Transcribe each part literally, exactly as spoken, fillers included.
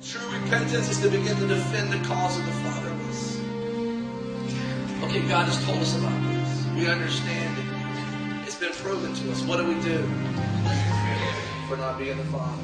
True repentance is to begin to defend the cause of the fatherless. Okay, God has told us about this. We understand it. It's been proven to us. What do we do for not being the father?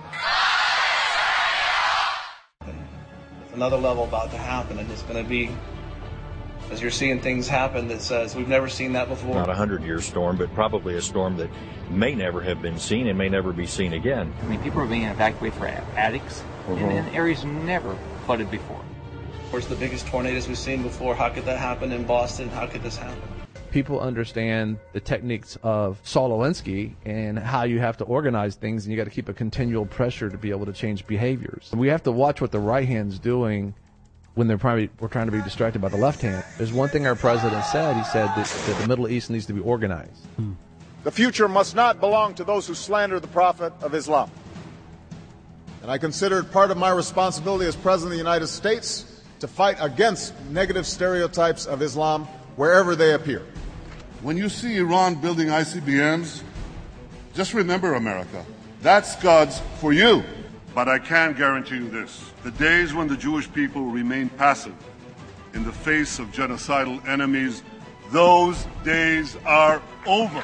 Another level about to happen, and it's going to be, as you're seeing things happen that says we've never seen that before. Not a hundred-year storm, but probably a storm that may never have been seen and may never be seen again. I mean, people are being evacuated for attics mm-hmm. in, in areas never flooded before. Of course, the biggest tornadoes we've seen before. How could that happen in Boston? How could this happen? People understand the techniques of Saul Alinsky and how you have to organize things, and you got to keep a continual pressure to be able to change behaviors. We have to watch what the right hand's doing when they're probably we're trying to be distracted by the left hand. There's one thing our president said. He said that, that the Middle East needs to be organized. The future must not belong to those who slander the Prophet of Islam. And I consider it part of my responsibility as President of the United States to fight against negative stereotypes of Islam wherever they appear. When you see Iran building I C B Ms, just remember, America, that's God's for you. But I can guarantee you this. The days when the Jewish people remain passive in the face of genocidal enemies, those days are over.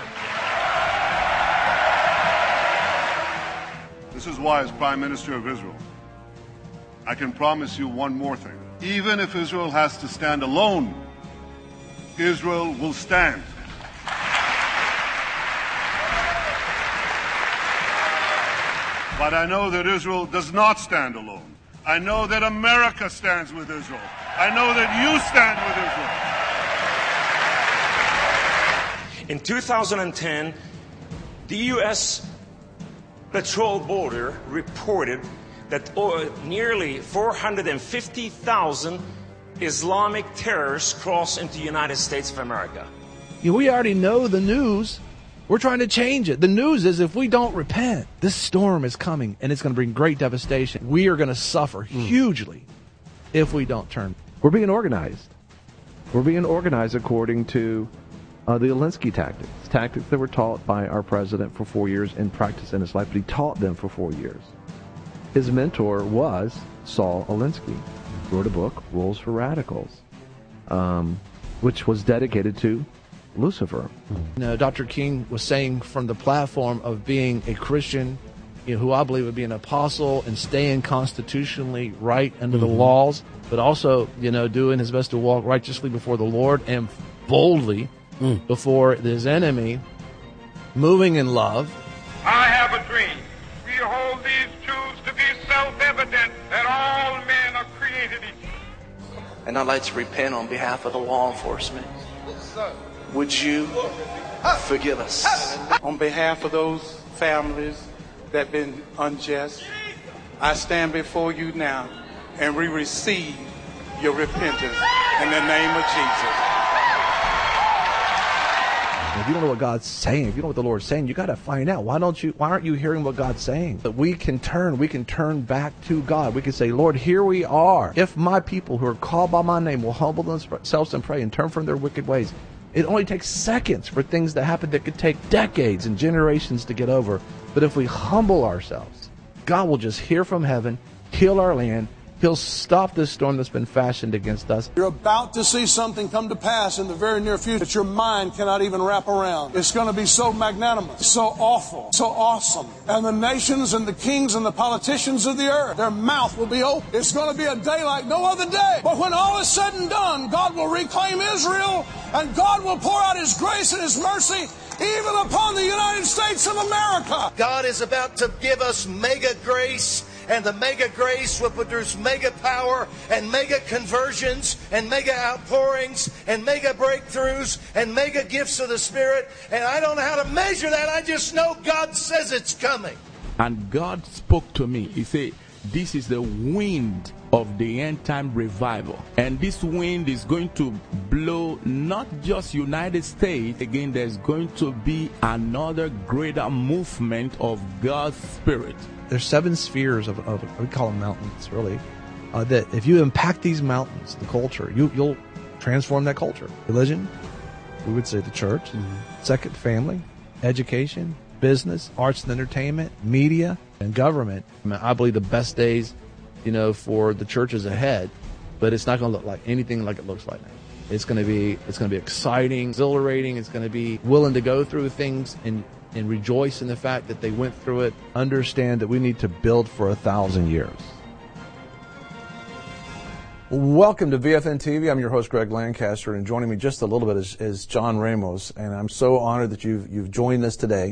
This is why, as Prime Minister of Israel, I can promise you one more thing. Even if Israel has to stand alone, Israel will stand. But I know that Israel does not stand alone. I know that America stands with Israel. I know that you stand with Israel. In two thousand ten, the U S Patrol Border reported that nearly four hundred fifty thousand Islamic terrorists crossed into the United States of America. You know, we already know the news. We're trying to change it. The news is if we don't repent, this storm is coming, and it's going to bring great devastation. We are going to suffer mm. hugely if we don't turn. We're being organized. We're being organized according to uh, the Alinsky tactics, tactics that were taught by our president for four years and practiced in his life, but he taught them for four years. His mentor was Saul Alinsky. He wrote a book, Rules for Radicals, um, which was dedicated to Lucifer. You know, Doctor King was saying from the platform of being a Christian, you know, who I believe would be an apostle and staying constitutionally right under mm-hmm. the laws, but also, you know, doing his best to walk righteously before the Lord and boldly mm. before his enemy, moving in love. I have a dream. We hold these truths to be self-evident that all men are created equal. And I'd like to repent on behalf of the law enforcement. Yes, sir. Would you forgive us? On behalf of those families that have been unjust, I stand before you now and we receive your repentance in the name of Jesus. If you don't know what God's saying, if you don't know what the Lord's saying, you got to find out. Why don't you? Why aren't you hearing what God's saying? That we can turn, we can turn back to God. We can say, Lord, here we are. If my people who are called by my name will humble themselves and pray and turn from their wicked ways. It only takes seconds for things to happen that could take decades and generations to get over. But if we humble ourselves, God will just hear from heaven, heal our land. He'll stop this storm that's been fashioned against us. You're about to see something come to pass in the very near future that your mind cannot even wrap around. It's going to be so magnanimous, so awful, so awesome. And the nations and the kings and the politicians of the earth, their mouth will be open. It's going to be a day like no other day. But when all is said and done, God will reclaim Israel, and God will pour out His grace and His mercy even upon the United States of America. God is about to give us mega grace. And the mega grace will produce mega power and mega conversions and mega outpourings and mega breakthroughs and mega gifts of the Spirit. And I don't know how to measure that. I just know God says it's coming. And God spoke to me. He said, this is the wind of the end time revival. And this wind is going to blow not just United States. Again, there's going to be another greater movement of God's Spirit. There's seven spheres of, of we call them mountains, really, uh, that if you impact these mountains, the culture, you, you'll transform that culture. Religion, we would say the church. Mm-hmm. Second, family, education, business, arts and entertainment, media, and government. I mean, I believe the best days you know, for the churches ahead, but it's not going to look like anything like it looks like now. It's going to be, it's going to be exciting, exhilarating. It's going to be willing to go through things and, and rejoice in the fact that they went through it. Understand that we need to build for a thousand years. Welcome to V F N T V. I'm your host, Greg Lancaster, and joining me just a little bit is, is John Ramos. And I'm so honored that you've you've joined us today.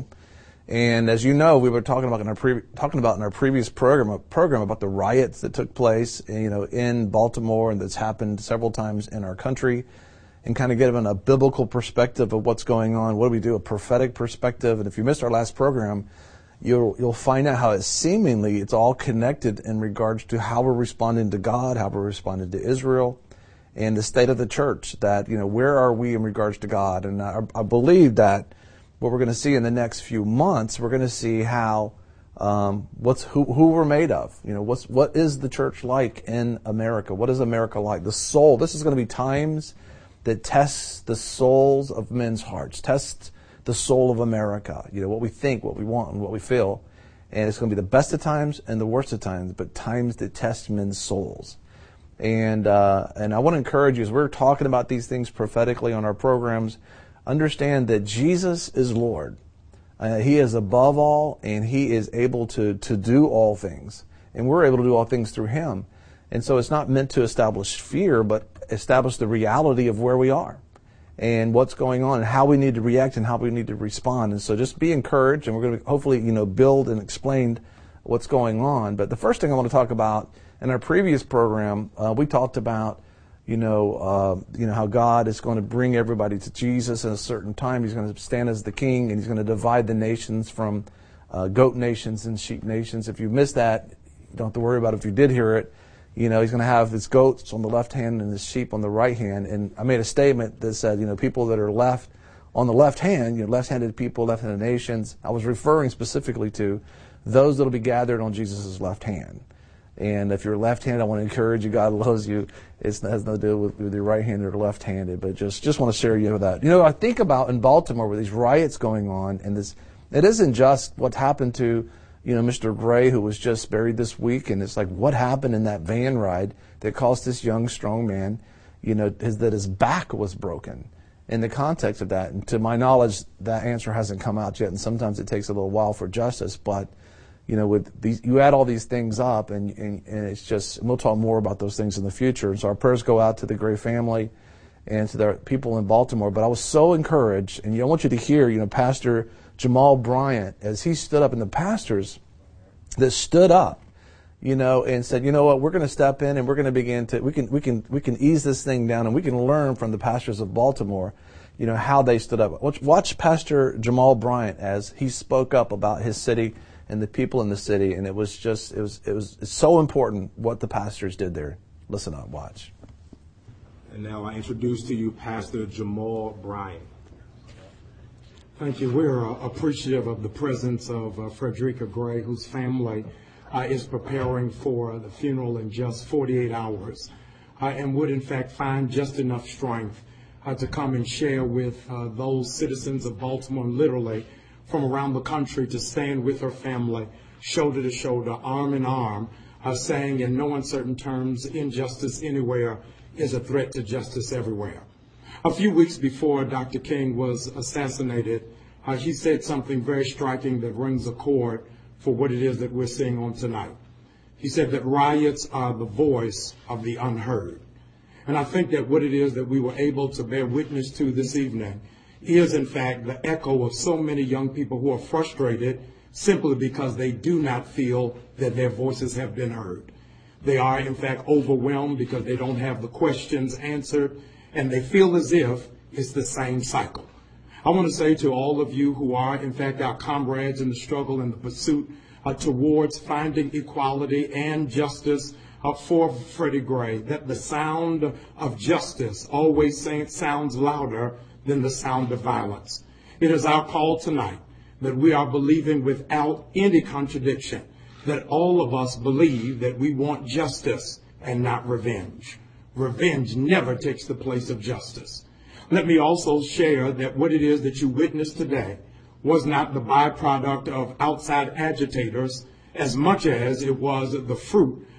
And as you know, we were talking about in our pre- talking about in our previous program program about the riots that took place, you know, in Baltimore and that's happened several times in our country, and kind of given a biblical perspective of what's going on. What do we do? A prophetic perspective. And if you missed our last program, you'll you'll find out how it seemingly it's all connected in regards to how we're responding to God, how we're responding to Israel, and the state of the church. That, you know, where are we in regards to God? And I, I believe that what we're going to see in the next few months, we're going to see how um, what's who who we're made of. You know, what's what is the church like in America? What is America like? The soul. This is going to be times that tests the souls of men's hearts, tests the soul of America. You know, what we think, what we want, and what we feel. And it's going to be the best of times and the worst of times, but times that test men's souls. And uh, and I want to encourage you, as we're talking about these things prophetically on our programs, understand that Jesus is Lord. Uh, he is above all, and He is able to, to do all things. And we're able to do all things through Him. And so it's not meant to establish fear, but establish the reality of where we are and what's going on and how we need to react and how we need to respond. And so just be encouraged, and we're going to hopefully, you know, build and explain what's going on. But the first thing I want to talk about, in our previous program, uh, we talked about You know, uh, you know how God is going to bring everybody to Jesus at a certain time. He's going to stand as the king, and He's going to divide the nations from uh, goat nations and sheep nations. If you missed that, you don't have to worry about it. If you did hear it, you know, He's going to have His goats on the left hand and His sheep on the right hand. And I made a statement that said, you know, people that are left on the left hand, you know, left-handed people, left-handed nations. I was referring specifically to those that will be gathered on Jesus' left hand. And if you're left-handed, I want to encourage you. God loves you. It's, it has nothing to do with whether you're right-handed or left-handed, but just, just want to share you with that. You know, I think about in Baltimore with these riots going on, and this, it isn't just what happened to, you know, Mister Gray, who was just buried this week, and it's like, what happened in that van ride that caused this young, strong man, you know, his, that his back was broken in the context of that. And to my knowledge, that answer hasn't come out yet, and sometimes it takes a little while for justice, but you know, with these, you add all these things up, and, and, and it's just, and we'll talk more about those things in the future. And so our prayers go out to the Gray family and to the people in Baltimore. But I was so encouraged, and you know, I want you to hear, you know, Pastor Jamal Bryant, as he stood up, and the pastors that stood up, you know, and said, you know what, we're going to step in and we're going to begin to, we can, we can, we can ease this thing down, and we can learn from the pastors of Baltimore, you know, how they stood up. Watch, watch Pastor Jamal Bryant as he spoke up about his city and the people in the city, and it was just, it was, it was it's so important what the pastors did there. Listen up, watch. And now I introduce to you Pastor Jamal Bryant. Thank you. We're uh, appreciative of the presence of uh, Frederica Gray, whose family uh, is preparing for the funeral in just forty-eight hours, uh, and would in fact find just enough strength uh, to come and share with uh, those citizens of Baltimore, literally from around the country, to stand with her family, shoulder to shoulder, arm in arm, uh, saying in no uncertain terms, injustice anywhere is a threat to justice everywhere. A few weeks before Doctor King was assassinated, uh, he said something very striking that rings a chord for what it is that we're seeing on tonight. He said that riots are the voice of the unheard. And I think that what it is that we were able to bear witness to this evening is in fact the echo of so many young people who are frustrated simply because they do not feel that their voices have been heard. They are in fact overwhelmed because they don't have the questions answered, and they feel as if it's the same cycle. I want to say to all of you who are in fact our comrades in the struggle and the pursuit uh, towards finding equality and justice uh, for Freddie Gray, that the sound of justice always sounds louder than the sound of violence. It is our call tonight that we are believing without any contradiction that all of us believe that we want justice and not revenge. Revenge never takes the place of justice. Let me also share that what it is that you witnessed today was not the byproduct of outside agitators as much as it was the fruit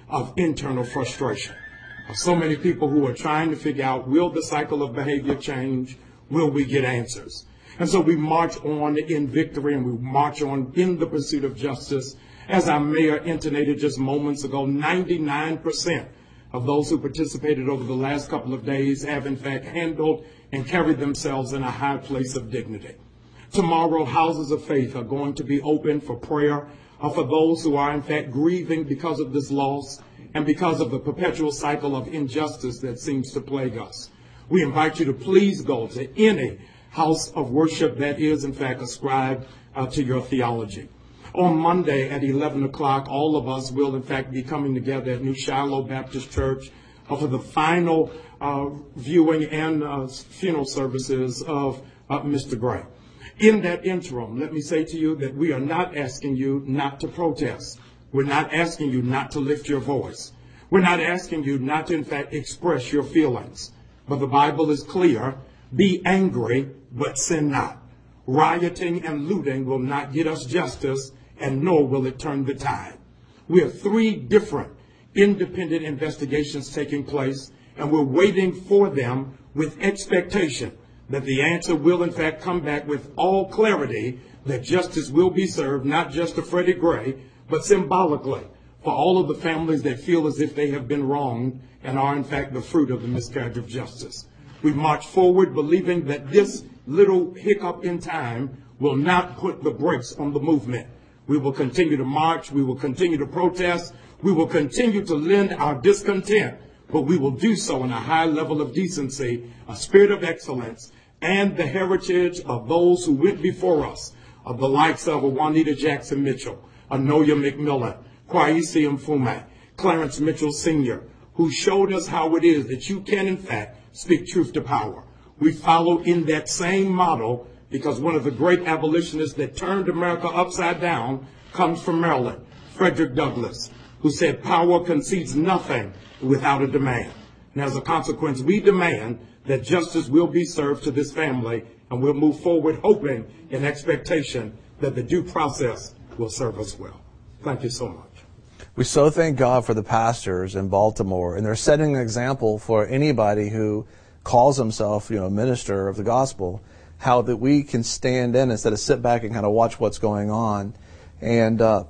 of internal frustration. So many people who are trying to figure out, will the cycle of behavior change? Will we get answers? And so we march on in victory, and we march on in the pursuit of justice. As our mayor intonated just moments ago, ninety-nine percent of those who participated over the last couple of days have in fact handled and carried themselves in a high place of dignity. Tomorrow, houses of faith are going to be open for prayer uh, for those who are in fact grieving because of this loss and because of the perpetual cycle of injustice that seems to plague us. We invite you to please go to any house of worship that is in fact ascribed uh, to your theology. On Monday at eleven o'clock, all of us will in fact be coming together at New Shiloh Baptist Church uh, for the final uh, viewing and uh, funeral services of uh, Mister Gray. In that interim, let me say to you that we are not asking you not to protest. We're not asking you not to lift your voice. We're not asking you not to in fact express your feelings. But the Bible is clear, be angry, but sin not. Rioting and looting will not get us justice, and nor will it turn the tide. We have three different independent investigations taking place, and we're waiting for them with expectation that the answer will in fact come back with all clarity, that justice will be served, not just to Freddie Gray, but symbolically for all of the families that feel as if they have been wronged and are in fact the fruit of the miscarriage of justice. We march forward believing that this little hiccup in time will not put the brakes on the movement. We will continue to march. We will continue to protest. We will continue to lend our discontent, but we will do so in a high level of decency, a spirit of excellence, and the heritage of those who went before us, of the likes of Juanita Jackson Mitchell, Anoya McMillan, Kwesi Mfume, Clarence Mitchell Senior, who showed us how it is that you can in fact speak truth to power. We follow in that same model because one of the great abolitionists that turned America upside down comes from Maryland, Frederick Douglass, who said power concedes nothing without a demand. And as a consequence, we demand that justice will be served to this family, and we'll move forward hoping in expectation that the due process will serve us well. Thank you so much. We so thank God for the pastors in Baltimore, and they're setting an example for anybody who calls himself, you know, a minister of the gospel, how that we can stand in instead of sit back and kind of watch what's going on. And uh,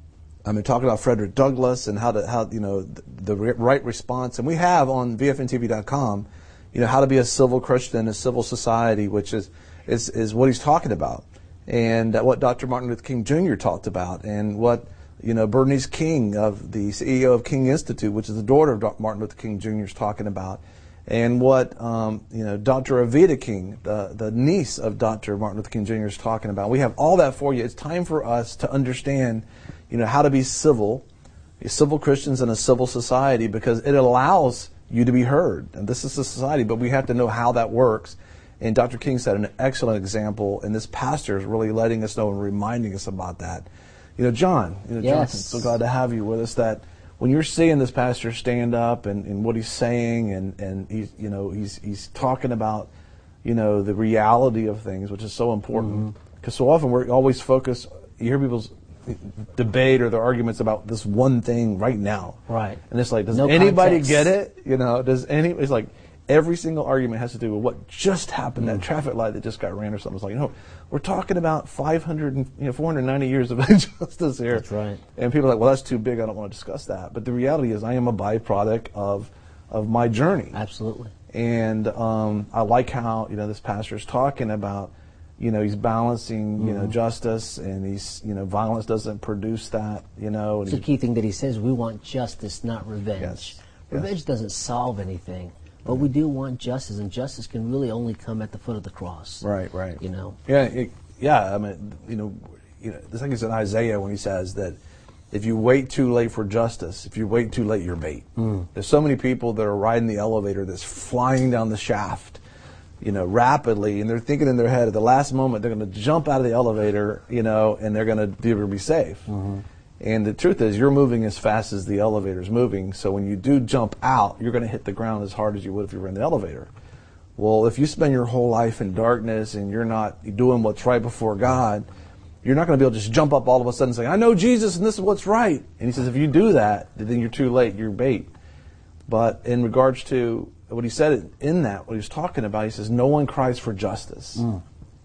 I mean, talking about Frederick Douglass and how to, how you know, the, the right response. And we have on V F N T V dot com, you know, how to be a civil Christian in a civil society, which is is is what he's talking about, and what Doctor Martin Luther King Junior talked about, and what, you know, Bernice King of the C E O of King Institute, which is the daughter of Martin Luther King Junior is talking about, and what um, you know, Doctor Avita King, the the niece of Doctor Martin Luther King Junior is talking about. We have all that for you. It's time for us to understand, you know, how to be civil, civil Christians in a civil society, because it allows you to be heard. And this is a society, but we have to know how that works. And Doctor King set an excellent example, and this pastor is really letting us know and reminding us about that. You know, John, you know, yes. Johnson, so glad to have you with us. That when you're seeing this pastor stand up and, and what he's saying, and, and he's, you know, he's he's talking about, you know, the reality of things, which is so important. Because mm-hmm. so often we're always focused, you hear people's debate or their arguments about this one thing right now. Right. And it's like, does no anybody context. get it? You know, does any, it's like every single argument has to do with what just happened, mm-hmm. that traffic light that just got ran or something. It's like, you know, we're talking about five hundred and, you know, four hundred ninety years of injustice here. That's right. And people are like, well, that's too big. I don't want to discuss that. But the reality is I am a byproduct of, of my journey. Absolutely. And um, I like how, you know, this pastor is talking about, you know, he's balancing, you mm-hmm. know, justice, and he's, you know, violence doesn't produce that, you know. It's a key thing that he says, we want justice, not revenge. Yes. Revenge yes. doesn't solve anything, but we do want justice, and justice can really only come at the foot of the cross. Right, right. You know. Yeah, it, yeah. I mean, you know, you know, the thing is in Isaiah when he says that if you wait too late for justice, if you wait too late, you're bait. Mm. There's so many people that are riding the elevator that's flying down the shaft, you know, rapidly, and they're thinking in their head at the last moment they're going to jump out of the elevator, you know, and they're going to be able to be safe. Mm-hmm. And the truth is, you're moving as fast as the elevator's moving, so when you do jump out, you're going to hit the ground as hard as you would if you were in the elevator. Well, if you spend your whole life in darkness and you're not doing what's right before God, you're not going to be able to just jump up all of a sudden and say, I know Jesus and this is what's right. And he says, if you do that, then you're too late, you're bait. But in regards to what he said in that, what he was talking about, he says, no one cries for justice. Mm.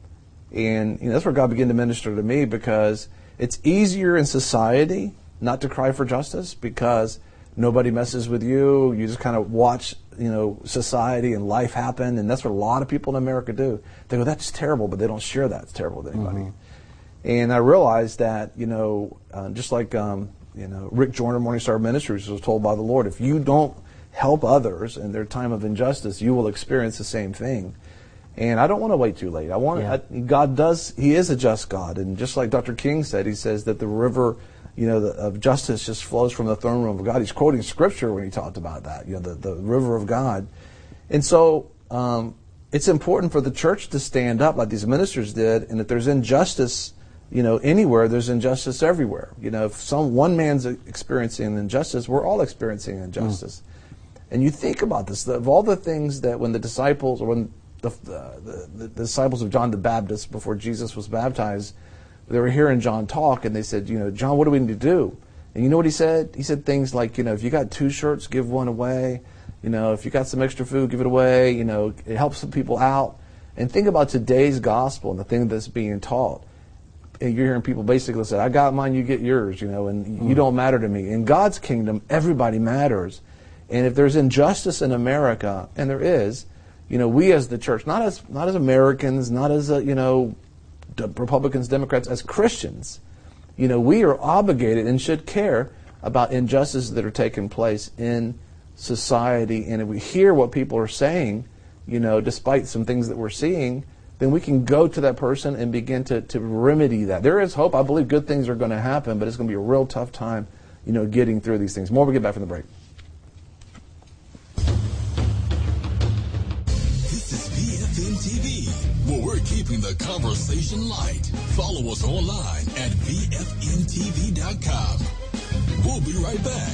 And you know, that's where God began to minister to me, because it's easier in society not to cry for justice because nobody messes with you. You just kind of watch, you know, society and life happen, and that's what a lot of people in America do. They go, that's terrible, but they don't share that. It's terrible with anybody. Mm-hmm. And I realized that, you know, uh, just like, um, you know, Rick Joyner, Morning Star Ministries, was told by the Lord, if you don't help others in their time of injustice, you will experience the same thing. And I don't want to wait too late. I want yeah. I, God does. He is a just God, and just like Doctor King said, he says that the river, you know, the, of justice just flows from the throne room of God. He's quoting Scripture when he talked about that. You know, the the river of God, and so um, it's important for the church to stand up like these ministers did. And if there's injustice, you know, anywhere, there's injustice everywhere. You know, if some one man's experiencing injustice, we're all experiencing injustice. Mm. And you think about this, of all the things that when the disciples, or when the, the, the, the disciples of John the Baptist, before Jesus was baptized, they were hearing John talk, and they said, you know, John, what do we need to do? And you know what he said? He said things like, you know, if you got two shirts, give one away. You know, if you got some extra food, give it away. You know, it helps some people out. And think about today's gospel and the thing that's being taught. And you're hearing people basically say, I got mine, you get yours, you know, and mm. you don't matter to me. In God's kingdom, everybody matters. And if there's injustice in America, and there is, you know, we as the church, not as not as Americans, not as, a, you know, Republicans, Democrats, as Christians, you know, we are obligated and should care about injustices that are taking place in society. And if we hear what people are saying, you know, despite some things that we're seeing, then we can go to that person and begin to, to remedy that. There is hope. I believe good things are going to happen, but it's going to be a real tough time, you know, getting through these things. More when we get back from the break. This is V F M T V, where we're keeping the conversation light. Follow us online at V F M T V dot com. We'll be right back.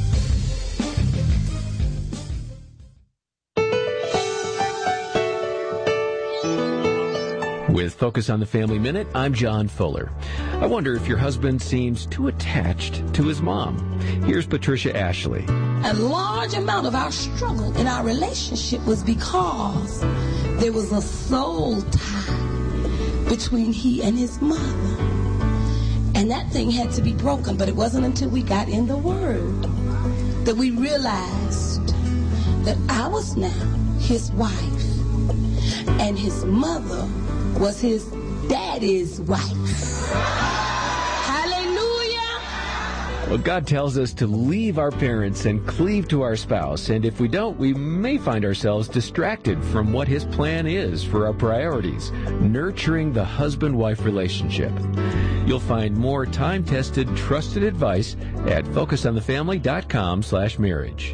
With Focus on the Family Minute, I'm John Fuller. I wonder if your husband seems too attached to his mom. Here's Patricia Ashley. A large amount of our struggle in our relationship was because there was a soul tie between he and his mother. And that thing had to be broken, but it wasn't until we got in the Word that we realized that I was now his wife and his mother was his daddy's wife. Hallelujah! Well, God tells us to leave our parents and cleave to our spouse, and if we don't, we may find ourselves distracted from what His plan is for our priorities, nurturing the husband-wife relationship. You'll find more time-tested, trusted advice at focus on the family dot com slash marriage.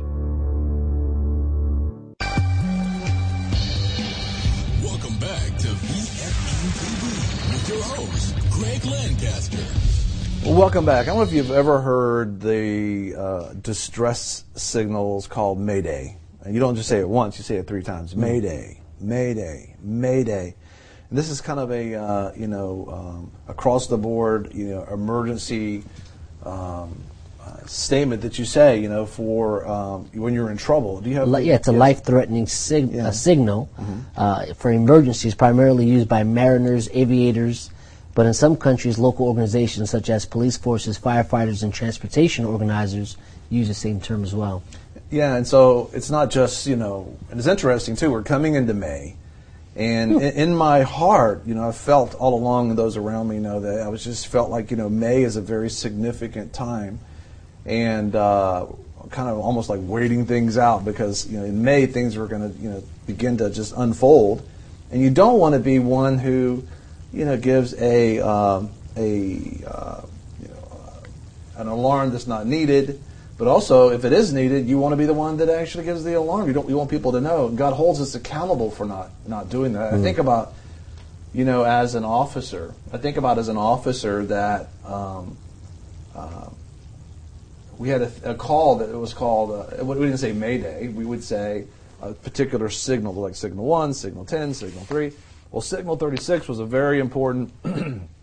Welcome back. I don't know if you've ever heard the uh, distress signals called Mayday. And you don't just say it once, you say it three times. Mayday, Mayday, Mayday. And this is kind of a, uh, you know, um, across the board, you know, emergency um, uh, statement that you say, you know, for um, when you're in trouble. Do you have? Yeah, it's a yes. life-threatening sig- yeah. uh, signal mm-hmm. uh, for emergencies, primarily used by mariners, aviators, but in some countries, local organizations such as police forces, firefighters, and transportation organizers use the same term as well. Yeah, and so it's not just, you know, and it's interesting, too, we're coming into May, and in, in my heart, you know, I felt all along, and those around me know that I was just felt like, you know, May is a very significant time, and uh, kind of almost like waiting things out, because, you know, in May, things are going to, you know, begin to just unfold, and you don't want to be one who, you know, gives a um, a uh, you know uh, an alarm that's not needed, but also if it is needed, you want to be the one that actually gives the alarm. You don't. You want people to know. And God holds us accountable for not not doing that. Mm. I think about, you know, as an officer. I think about as an officer that um, uh, we had a, a call that it was called. Uh, we didn't say Mayday. We would say a particular signal, like signal one, signal ten, signal three. Well, signal thirty-six was a very important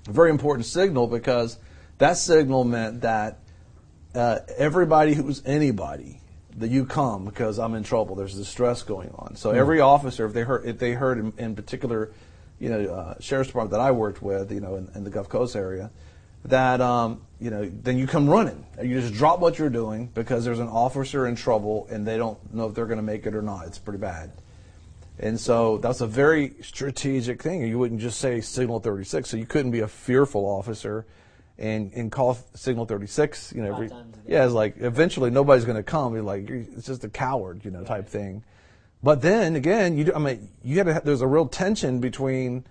A very important signal, because that signal meant that uh, everybody who's anybody, that you come because I'm in trouble. There's distress going on. So every officer, if they heard, if they heard in, in particular, you know, uh, sheriff's department that I worked with, you know, in, in the Gulf Coast area, that um, you know, then you come running. You just drop what you're doing because there's an officer in trouble and they don't know if they're going to make it or not. It's pretty bad. And so that's a very strategic thing. You wouldn't just say Signal thirty-six. So you couldn't be a fearful officer and, and call Signal thirty-six, you know, every, yeah, it's like eventually nobody's going to come. You're like, it's just a coward, you know, type thing. But then again, you do, I mean, you got to, there's a real tension between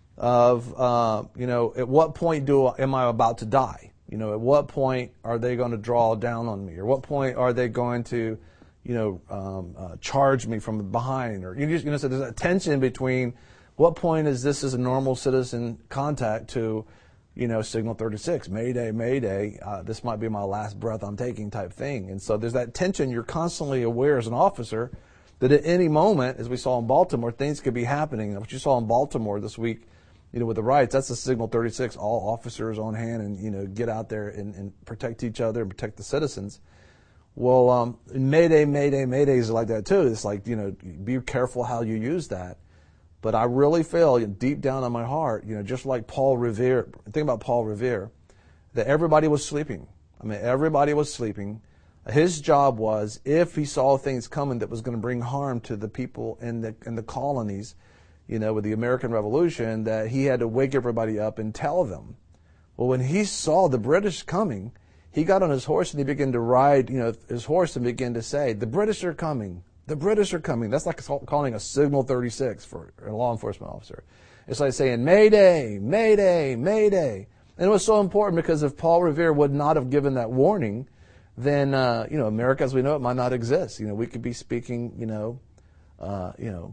of, uh, you know, at what point do, am I about to die? You know, at what point are they going to draw down on me? Or what point are they going to, you know, um, uh, charge me from behind? Or, you just, you know, so there's a tension between what point is this as a normal citizen contact to, you know, Signal thirty-six, Mayday, Mayday, uh, this might be my last breath I'm taking type thing. And so there's that tension. You're constantly aware as an officer that at any moment, as we saw in Baltimore, things could be happening. What you saw in Baltimore this week, you know, with the riots, that's the Signal thirty-six, all officers on hand and, you know, get out there and, and protect each other and protect the citizens. Well, um, Mayday, Mayday, Maydays are like that too. It's like, you know, be careful how you use that. But I really feel deep down in my heart, you know, just like Paul Revere, think about Paul Revere, that everybody was sleeping. I mean, everybody was sleeping. His job was, if he saw things coming that was going to bring harm to the people in the in the colonies, you know, with the American Revolution, that he had to wake everybody up and tell them. Well, when he saw the British coming, he got on his horse and he began to ride, you know, his horse and began to say, the British are coming. The British are coming. That's like calling a Signal thirty-six for a law enforcement officer. It's like saying, Mayday, Mayday, Mayday. And it was so important because if Paul Revere would not have given that warning, then, uh, you know, America as we know it might not exist. You know, we could be speaking, you know, uh, you know,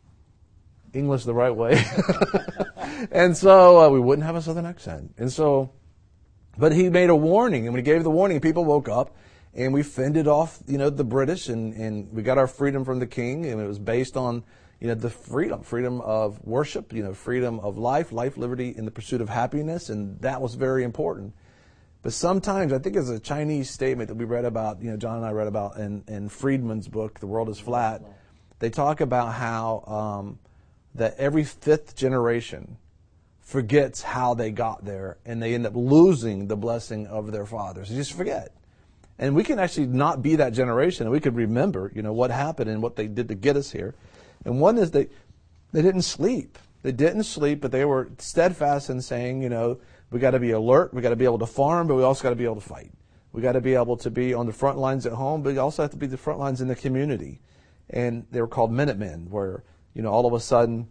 English the right way. And so uh, we wouldn't have a southern accent. And so, but he made a warning. And when he gave the warning, people woke up. And we fended off, you know, the British, and, and we got our freedom from the king, and it was based on, you know, the freedom, freedom of worship, you know, freedom of life, life, liberty, in the pursuit of happiness, and that was very important. But sometimes, I think it's a Chinese statement that we read about, you know, John and I read about in, in Friedman's book, The World is Flat. They talk about how um, that every fifth generation forgets how they got there, and they end up losing the blessing of their fathers. They just forget. And we can actually not be that generation, and we could remember, you know, what happened and what they did to get us here. And one is they, they didn't sleep. They didn't sleep, but they were steadfast in saying, you know, we got to be alert, we got to be able to farm, but we also got to be able to fight. We got to be able to be on the front lines at home, but we also have to be the front lines in the community. And they were called Minutemen, where, you know, all of a sudden,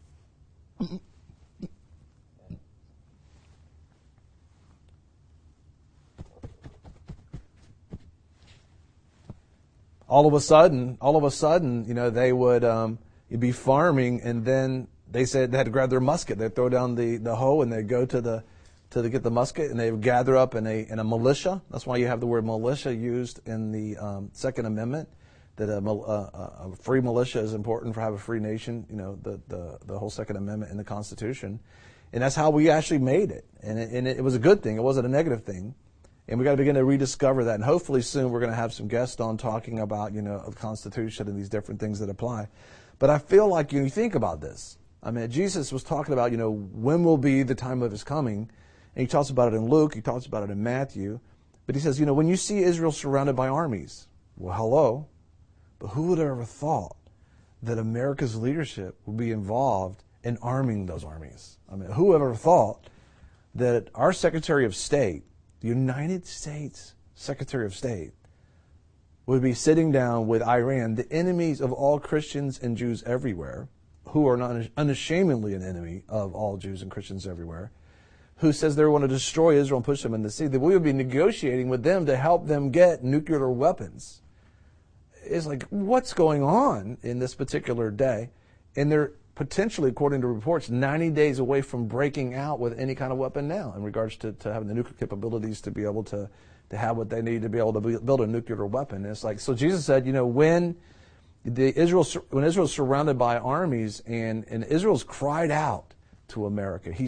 all of a sudden, all of a sudden, you know, they would um, be farming, and then they said they had to grab their musket. They'd throw down the, the hoe, and they'd go to the to the, get the musket, and they would gather up in a in a militia. That's why you have the word militia used in the um, Second Amendment. That a, a, a free militia is important for have a free nation. You know, the, the the whole Second Amendment in the Constitution, and that's how we actually made it. And it, and it was a good thing. It wasn't a negative thing. And we got to begin to rediscover that. And hopefully soon we're going to have some guests on talking about, you know, the Constitution and these different things that apply. But I feel like, you know, you think about this. I mean, Jesus was talking about, you know, when will be the time of his coming. And he talks about it in Luke. He talks about it in Matthew. But he says, you know, when you see Israel surrounded by armies, well, hello. But who would have ever thought that America's leadership would be involved in arming those armies? I mean, who would have ever thought that our Secretary of State, the United States Secretary of State, would be sitting down with Iran, the enemies of all Christians and Jews everywhere, who are not unashamedly an enemy of all Jews and Christians everywhere, who says they want to destroy Israel and push them in the sea, that we would be negotiating with them to help them get nuclear weapons. It's like, what's going on in this particular day? And they're potentially, according to reports, ninety days away from breaking out with any kind of weapon now in regards to, to having the nuclear capabilities to be able to, to have what they need to be able to be, build a nuclear weapon. And it's like, so Jesus said, you know, when the Israel, when Israel's surrounded by armies and, and Israel's cried out to America, he's,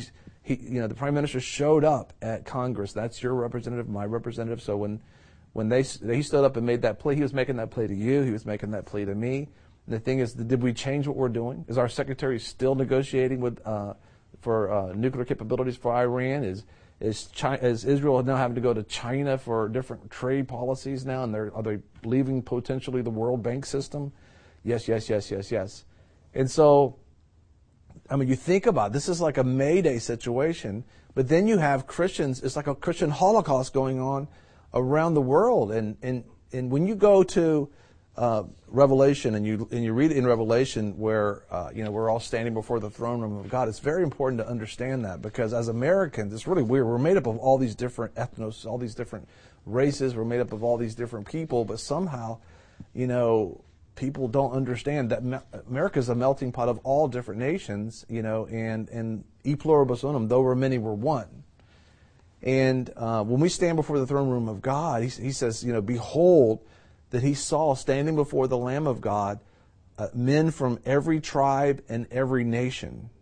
he, you know, the prime minister showed up at Congress. That's your representative, my representative. So when, when they he stood up and made that plea, he was making that plea to you. He was making that plea to me. And the thing is, did we change what we're doing? Is our secretary still negotiating with uh, for uh, nuclear capabilities for Iran? Is is, China, is Israel now having to go to China for different trade policies now? And they're, are they leaving potentially the World Bank system? Yes, yes, yes, yes, yes. And so, I mean, you think about it, this is like a Mayday situation, but then you have Christians, it's like a Christian Holocaust going on around the world. And, and, and when you go to uh, Revelation and you, and you read in Revelation where, uh, you know, we're all standing before the throne room of God, it's very important to understand that, because as Americans, it's really weird. We're made up of all these different ethnos, all these different races. We're made up of all these different people, but somehow, you know, people don't understand that America is a melting pot of all different nations, you know, and, and e pluribus unum, though we're many, we're one. And uh, when we stand before the throne room of God, he, he says, you know, behold, that he saw standing before the Lamb of God uh, men from every tribe and every nation.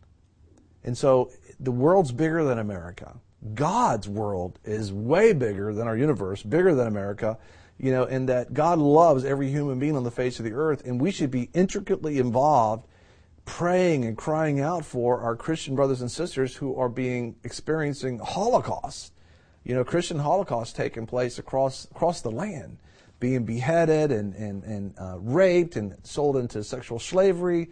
And so the world's bigger than America. God's world is way bigger than our universe, bigger than America. You know, and that God loves every human being on the face of the earth, and we should be intricately involved praying and crying out for our Christian brothers and sisters who are being experiencing Holocaust. You know, Christian Holocaust taking place across across the land, being beheaded and, and, and uh, raped and sold into sexual slavery.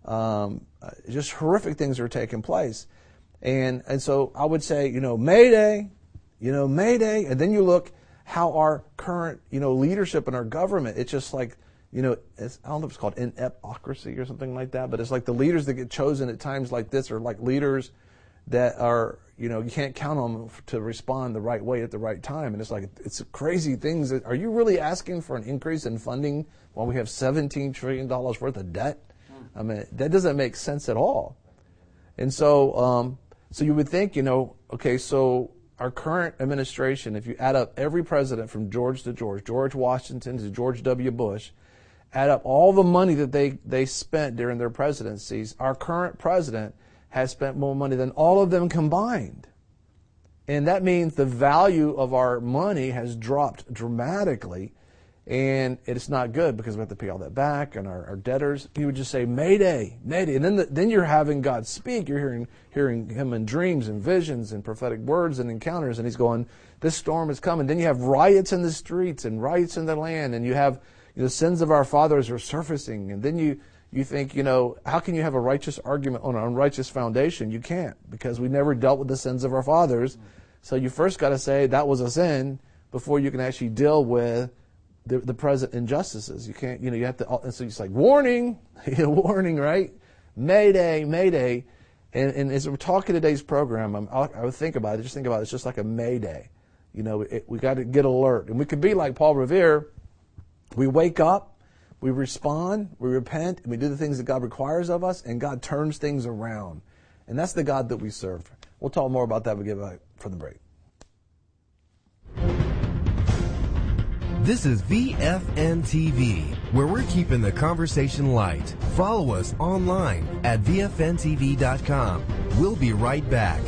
Um, uh, just horrific things are taking place. And, and so I would say, you know, Mayday, you know, Mayday, and then you look how our current, you know, leadership in our government, it's just like, you know, it's, I don't know if it's called ineptocracy or something like that, but it's like the leaders that get chosen at times like this are like leaders that are, you know, you can't count on them to respond the right way at the right time. And it's like, it's crazy things. That, are you really asking for an increase in funding while we have seventeen trillion dollars worth of debt? I mean, that doesn't make sense at all. And so, um, so you would think, you know, okay, so our current administration, if you add up every president from George to George, George Washington to George W. Bush, add up all the money that they, they spent during their presidencies, our current president has spent more money than all of them combined. And that means the value of our money has dropped dramatically, and it's not good because we have to pay all that back, and our, our debtors, he would just say, Mayday, Mayday. And then the, then you're having God speak. You're hearing hearing him in dreams and visions and prophetic words and encounters, and he's going, this storm is coming. Then you have riots in the streets and riots in the land, and you have, you know, the sins of our fathers are surfacing. And then you, you think, you know, how can you have a righteous argument on an unrighteous foundation? You can't, because we never dealt with the sins of our fathers. So you first got to say that was a sin before you can actually deal with The, the present injustices. You can't, you know, you have to, and so it's like, warning, warning, right? Mayday, Mayday. And, and as we're talking today's program, I'm, I would think about it, just think about it, it's just like a Mayday. You know, it, we got to get alert. And we could be like Paul Revere. We wake up, we respond, we repent, and we do the things that God requires of us, and God turns things around. And that's the God that we serve. We'll talk more about that when we get back from the break. This is V F N T V, where we're keeping the conversation light. Follow us online at V F N T V dot com. We'll be right back.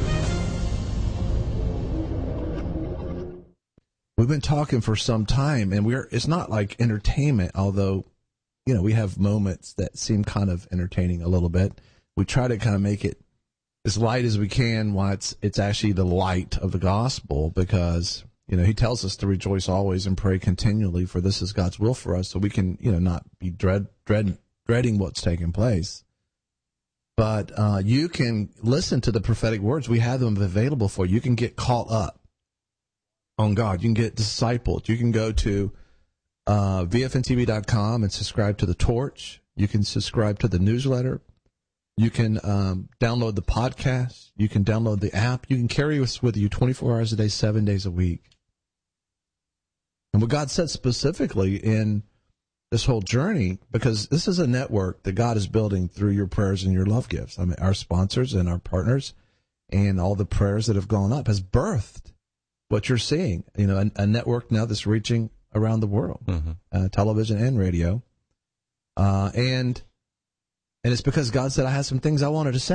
We've been talking for some time, and we're it's not like entertainment, although, you know, we have moments that seem kind of entertaining a little bit. We try to kind of make it as light as we can while it's, it's actually the light of the gospel, because, you know, he tells us to rejoice always and pray continually, for this is God's will for us, so we can, you know, not be dread, dread, dreading what's taking place. But uh, you can listen to the prophetic words. We have them available for you. You can get caught up on God. You can get discipled. You can go to uh, V F N T V dot com and subscribe to the Torch. You can subscribe to the newsletter. You can um, download the podcast. You can download the app. You can carry us with you twenty-four hours a day, seven days a week. And what God said specifically in this whole journey, because this is a network that God is building through your prayers and your love gifts. I mean, our sponsors and our partners and all the prayers that have gone up has birthed what you're seeing. You know, a, a network now that's reaching around the world, mm-hmm. uh, television and radio. Uh, and and it's because God said, I had some things I wanted to say.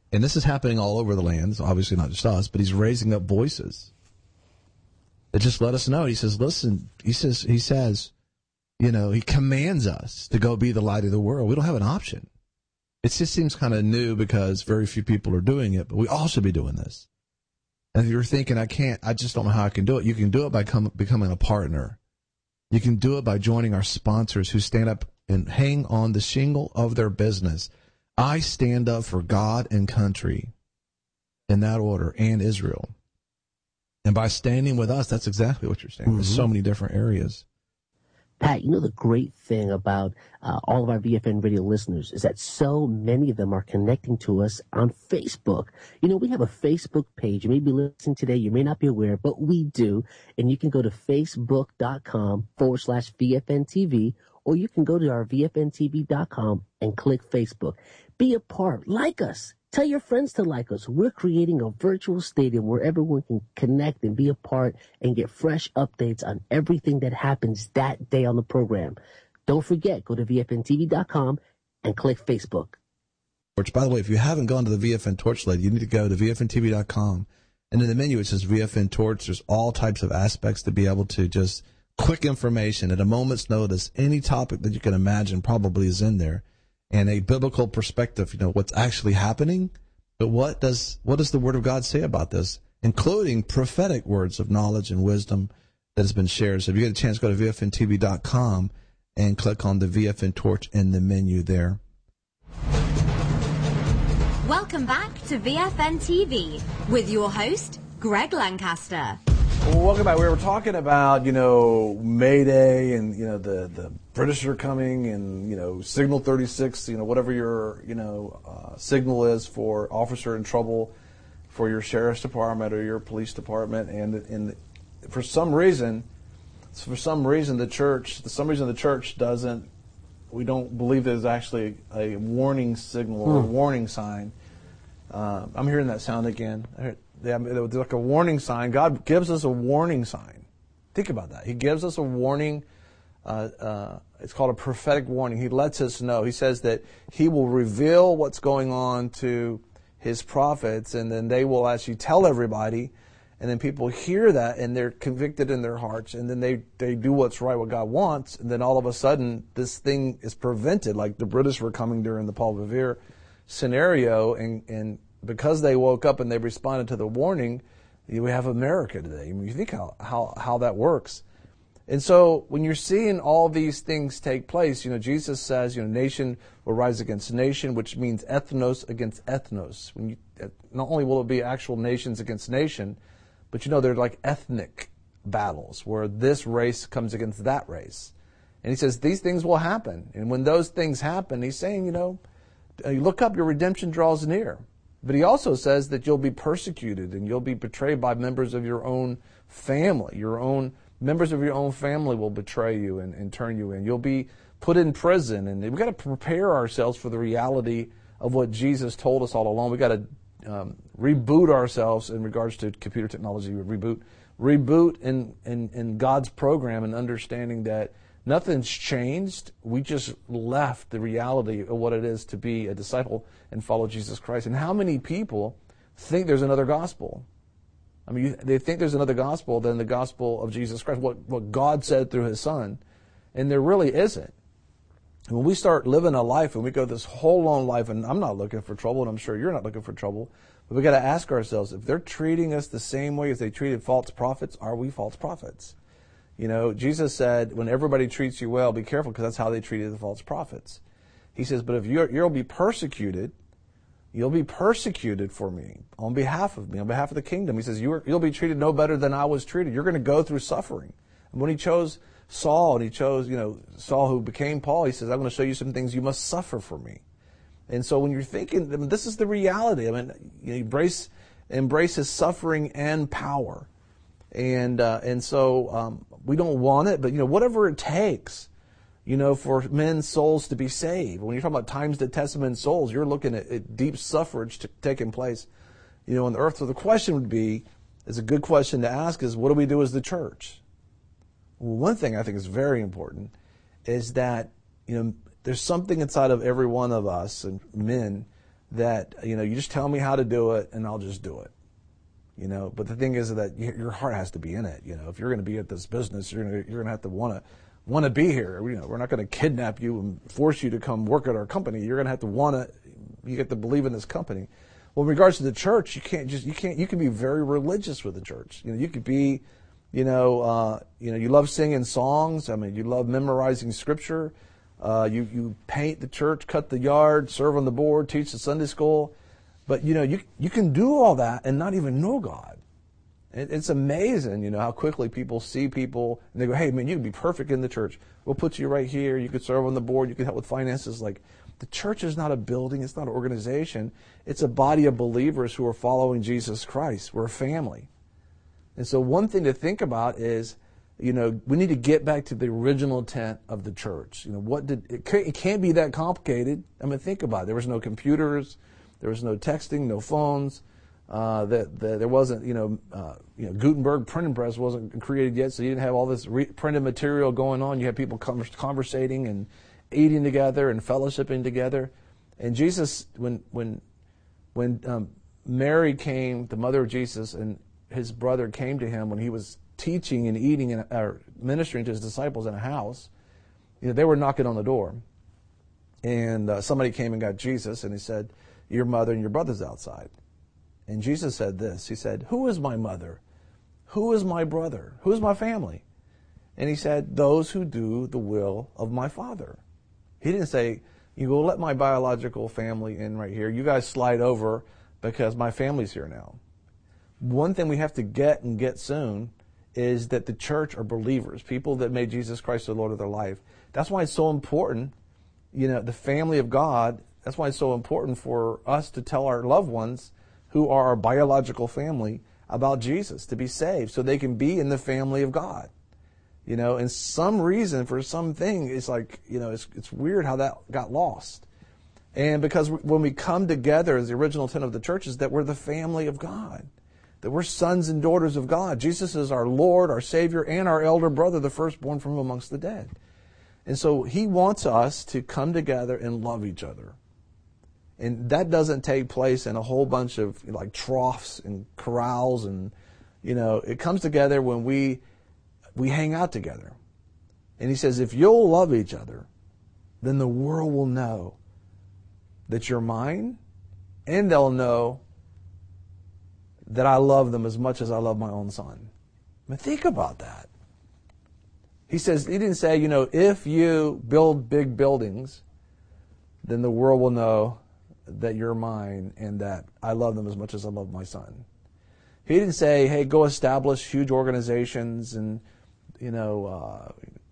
And this is happening all over the land. It's obviously not just us, but he's raising up voices that just let us know. He says, listen, he says, he says, you know, he commands us to go be the light of the world. We don't have an option. It just seems kind of new because very few people are doing it, but we all should be doing this. And if you're thinking, I can't, I just don't know how I can do it, you can do it by come, becoming a partner. You can do it by joining our sponsors who stand up and hang on the shingle of their business. I stand up for God and country in that order, and Israel. And by standing with us, that's exactly what you're saying. Mm-hmm. There's so many different areas. Pat, you know the great thing about uh, all of our V F N radio listeners is that so many of them are connecting to us on Facebook. You know, we have a Facebook page. You may be listening today. You may not be aware, but we do. And you can go to facebook.com forward slash VFNTV, or you can go to our V F N T V dot com and click Facebook. Be a part. Like us. Tell your friends to like us. We're creating a virtual stadium where everyone can connect and be a part and get fresh updates on everything that happens that day on the program. Don't forget, go to V F N T V dot com and click Facebook. Which, by the way, if you haven't gone to the V F N Torch lately, you need to go to V F N T V dot com. And in the menu, it says V F N Torch. There's all types of aspects to be able to just quick information at a moment's notice. Any topic that you can imagine probably is in there. And a biblical perspective, you know, what's actually happening, but what does what does the Word of God say about this, including prophetic words of knowledge and wisdom that has been shared. So if you get a chance, go to V F N T V dot com and click on the V F N Torch in the menu there. Welcome back to V F N T V with your host, Greg Lancaster. Well, welcome back. We were talking about, you know, May Day and, you know, the, the British are coming and, you know, Signal thirty-six, you know, whatever your, you know, uh, signal is for officer in trouble for your sheriff's department or your police department. And, and for some reason, for some reason the church, for some reason the church doesn't, we don't believe there's actually a warning signal or a warning sign. Uh, I'm hearing that sound again. I heard, Yeah, it's like a warning sign. God gives us a warning sign. Think about that. He gives us a warning. Uh, uh, it's called a prophetic warning. He lets us know. He says that he will reveal what's going on to his prophets, and then they will actually tell everybody, and then people hear that, and they're convicted in their hearts, and then they, they do what's right, what God wants, and then all of a sudden this thing is prevented, like the British were coming during the Paul Revere scenario, and, and because they woke up and they responded to the warning, we have America today. I mean, you think how, how, how that works. And so when you're seeing all these things take place, you know, Jesus says, you know, nation will rise against nation, which means ethnos against ethnos. When you, not only will it be actual nations against nation, but you know, they're like ethnic battles where this race comes against that race. And he says these things will happen. And when those things happen, he's saying, you know, you look up, your redemption draws near. But he also says that you'll be persecuted and you'll be betrayed by members of your own family. Your own members of your own family will betray you and, and turn you in. You'll be put in prison. And we've got to prepare ourselves for the reality of what Jesus told us all along. We've got to um, reboot ourselves in regards to computer technology. Reboot reboot in, in, in God's program and understanding that nothing's changed. We just left the reality of what it is to be a disciple and follow Jesus Christ. And how many people think there's another gospel? I mean, they think there's another gospel than the gospel of Jesus Christ, what, what God said through his Son. And there really isn't. When we start living a life and we go this whole long life, and I'm not looking for trouble, and I'm sure you're not looking for trouble, but we've got to ask ourselves, if they're treating us the same way as they treated false prophets, are we false prophets? You know, Jesus said, when everybody treats you well, be careful, because that's how they treated the false prophets. He says, but if you're, you'll be persecuted, you'll be persecuted for me, on behalf of me, on behalf of the kingdom. He says, you're, you'll be treated no better than I was treated. You're going to go through suffering. And when he chose Saul, and he chose, you know, Saul who became Paul, he says, I'm going to show you some things you must suffer for me. And so when you're thinking, I mean, this is the reality. I mean, you know, embrace, embrace his suffering and power. And uh, and so um, we don't want it, but, you know, whatever it takes, you know, for men's souls to be saved. When you're talking about times that test men's souls, you're looking at, at deep suffrage t- taking place, you know, on the earth. So the question would be, is a good question to ask is, what do we do as the church? Well, one thing I think is very important is that, you know, there's something inside of every one of us and men that, you know, you just tell me how to do it and I'll just do it. You know, but the thing is that your heart has to be in it. You know, if you're going to be at this business, you're going to, you're going to have to want to want to be here. You know, we're not going to kidnap you and force you to come work at our company. You're going to have to want to, you get to believe in this company. Well, in regards to the church, you can't just, you can't, you can be very religious with the church. You know, you could be, you know, uh, you know, you love singing songs. I mean, you love memorizing scripture. Uh, you, you paint the church, cut the yard, serve on the board, teach the Sunday school. But, you know, you you can do all that and not even know God. It, it's amazing, you know, how quickly people see people and they go, hey, man, you can be perfect in the church. We'll put you right here. You could serve on the board. You could help with finances. Like, the church is not a building. It's not an organization. It's a body of believers who are following Jesus Christ. We're a family. And so one thing to think about is, you know, we need to get back to the original intent of the church. You know, what did it can't, it can't be that complicated. I mean, think about it. There was no computers. There was no texting, no phones. Uh, that the, there wasn't, you know, uh, you know, Gutenberg printing press wasn't created yet, so you didn't have all this re- printed material going on. You had people conversating and eating together and fellowshipping together. And Jesus, when when when um, Mary came, the mother of Jesus, and his brother came to him when he was teaching and eating and or ministering to his disciples in a house, you know, they were knocking on the door, and uh, somebody came and got Jesus, and he said, your mother and your brother's outside. And Jesus said this. He said, who is my mother? Who is my brother? Who is my family? And he said, those who do the will of my Father. He didn't say, you go let my biological family in right here. You guys slide over because my family's here now. One thing we have to get and get soon is that the church are believers, people that made Jesus Christ the Lord of their life. That's why it's so important, you know, the family of God. That's why it's so important for us to tell our loved ones who are our biological family about Jesus, to be saved so they can be in the family of God. You know, and some reason for something, it's like, you know, it's it's weird how that got lost. And because when we come together as the original intent of the church is that we're the family of God, that we're sons and daughters of God. Jesus is our Lord, our Savior, and our elder brother, the firstborn from amongst the dead. And so he wants us to come together and love each other. And that doesn't take place in a whole bunch of like troughs and corrals, and you know, it comes together when we we hang out together. And he says, if you'll love each other, then the world will know that you're mine, and they'll know that I love them as much as I love my own son. I mean, think about that. He says, he didn't say, you know, if you build big buildings, then the world will know that you're mine and that I love them as much as I love my son. He didn't say, hey, go establish huge organizations and, you know, uh,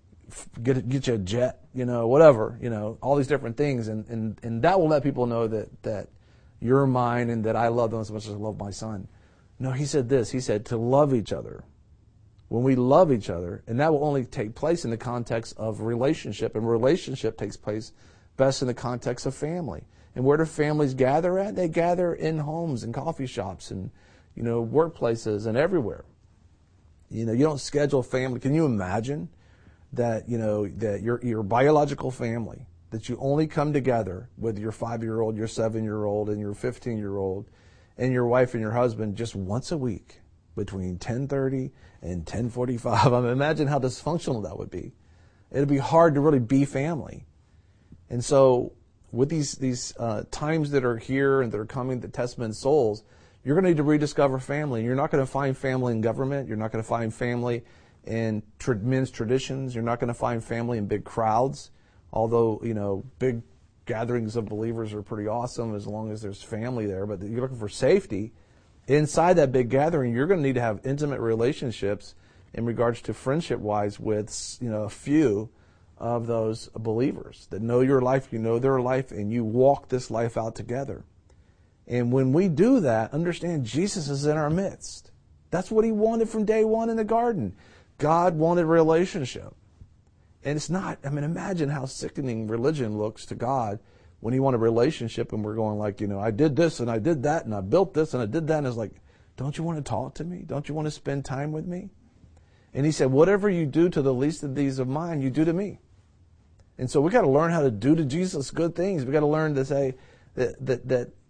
get get you a jet, you know, whatever, you know, all these different things. And, and, and that will let people know that, that you're mine and that I love them as much as I love my son. No, he said this. He said to love each other. When we love each other, and that will only take place in the context of relationship, and relationship takes place best in the context of family. And where do families gather at? They gather in homes and coffee shops and, you know, workplaces and everywhere. You know, you don't schedule family. Can you imagine that, you know, that your your biological family, that you only come together with your five-year-old, your seven-year-old, and your fifteen-year-old, and your wife and your husband just once a week between ten thirty and ten forty-five? I mean, imagine how dysfunctional that would be. It'd be hard to really be family. And so with these these uh, times that are here and that are coming, the testament souls, you're going to need to rediscover family. You're not going to find family in government. You're not going to find family in tra- men's traditions. You're not going to find family in big crowds, although, you know, big gatherings of believers are pretty awesome as long as there's family there. But you're looking for safety. Inside that big gathering, you're going to need to have intimate relationships in regards to friendship-wise with, you know, a few of those believers that know your life, you know their life, and you walk this life out together. And when we do that, understand Jesus is in our midst. That's what he wanted from day one in the garden. God wanted relationship. And it's not, I mean, imagine how sickening religion looks to God when he wanted a relationship and we're going like, you know, I did this and I did that and I built this and I did that. And it's like, don't you want to talk to me? Don't you want to spend time with me? And he said, whatever you do to the least of these of mine, you do to me. And so we got to learn how to do to Jesus good things. We got to learn to say that that, that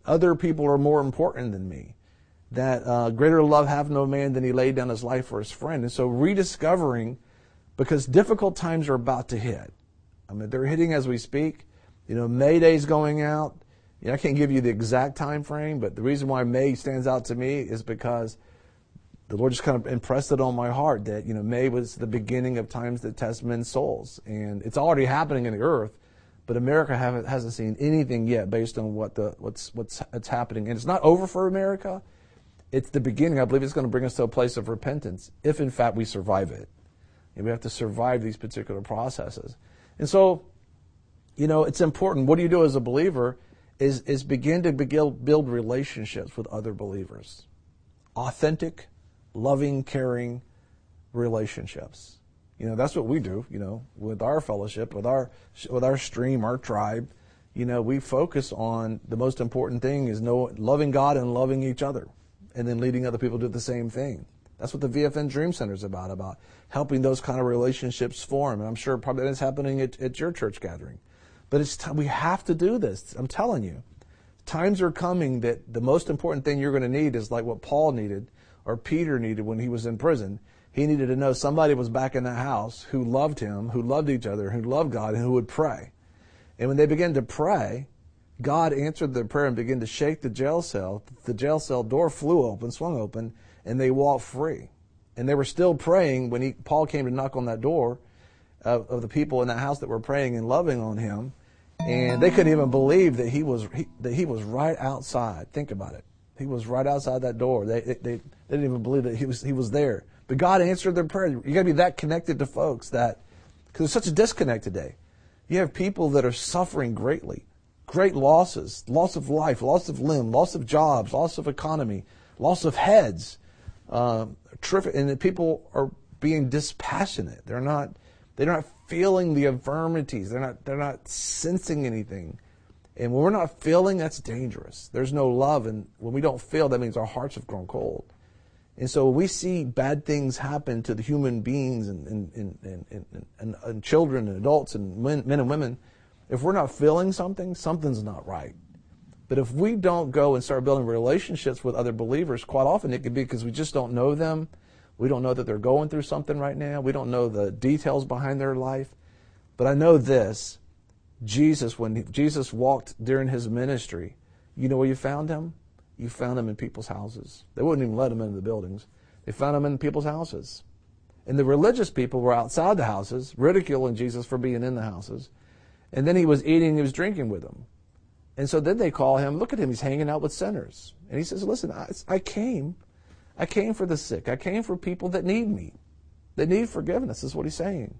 other people are more important than me, that uh, greater love have no man than he laid down his life for his friend. And so rediscovering, because difficult times are about to hit. I mean, they're hitting as we speak. You know, May Day's going out. You know, I can't give you the exact time frame, but the reason why May stands out to me is because the Lord just kind of impressed it on my heart that, you know, May was the beginning of times that test men's souls. And it's already happening in the earth, but America haven't, hasn't seen anything yet based on what the what's what's it's happening. And it's not over for America. It's the beginning. I believe it's going to bring us to a place of repentance, if in fact we survive it. And we have to survive these particular processes. And so, you know, it's important. What do you do as a believer is, is begin to build relationships with other believers. Authentic, loving, caring relationships. You know, that's what we do, you know, with our fellowship, with our with our stream, our tribe. You know, we focus on the most important thing is know, loving God and loving each other, and then leading other people to do the same thing. That's what the V F N Dream Center is about, about helping those kind of relationships form. And I'm sure probably that's happening at, at your church gathering. But it's t- we have to do this. I'm telling you. Times are coming that the most important thing you're going to need is like what Paul needed or Peter needed when he was in prison. He needed to know somebody was back in that house who loved him, who loved each other, who loved God, and who would pray. And when they began to pray, God answered their prayer and began to shake the jail cell. The jail cell door flew open, swung open, and they walked free. And they were still praying when he, Paul came to knock on that door of, of the people in that house that were praying and loving on him. And they couldn't even believe that he was he, that he was right outside. Think about it. He was right outside that door. They, they, they didn't even believe that he was he was there. But God answered their prayer. You got to be that connected to folks that, because there's such a disconnect today. You have people that are suffering greatly, great losses, loss of life, loss of limb, loss of jobs, loss of economy, loss of heads. Uh, terrific, and people are being dispassionate. They're not. They're not feeling the infirmities. They're not. They're not sensing anything. And when we're not feeling, that's dangerous. There's no love, and when we don't feel, that means our hearts have grown cold. And so when we see bad things happen to the human beings and and and and, and, and, and children and adults and men, men and women, if we're not feeling something, something's not right. But if we don't go and start building relationships with other believers, quite often it could be because we just don't know them. We don't know that they're going through something right now. We don't know the details behind their life. But I know this. Jesus, when he, Jesus walked during his ministry, you know where you found him? You found him in people's houses. They wouldn't even let him into the buildings. They found him in people's houses. And the religious people were outside the houses, ridiculing Jesus for being in the houses. And then he was eating, he was drinking with them. And so then they call him, look at him, he's hanging out with sinners. And he says, listen, I, I came, I came for the sick. I came for people that need me, that need forgiveness, is what he's saying.